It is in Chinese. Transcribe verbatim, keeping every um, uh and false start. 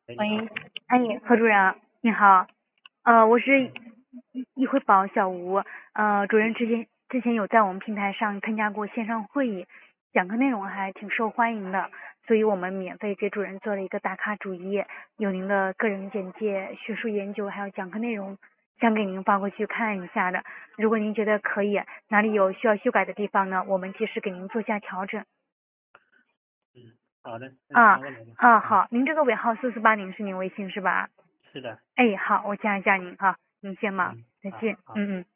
哎，你好。 喂，哎，何主任，你好，呃，我是嗯议会宝小吴，呃，主任之前之前有在我们平台上参加过线上会议，讲课内容还挺受欢迎的，所以我们免费给主任做了一个打卡主页，有您的个人简介、学术研究还有讲课内容，想给您发过去看一下的。如果您觉得可以，哪里有需要修改的地方呢，我们及时给您做下调整。 嗯，好的，那你啊发过来吧。 啊， 嗯， 好，您这个尾号四四八零是您微信是吧？ 是的。 哎，好，我加一下您哈，您先忙， 嗯， 再见， 好好。 嗯嗯。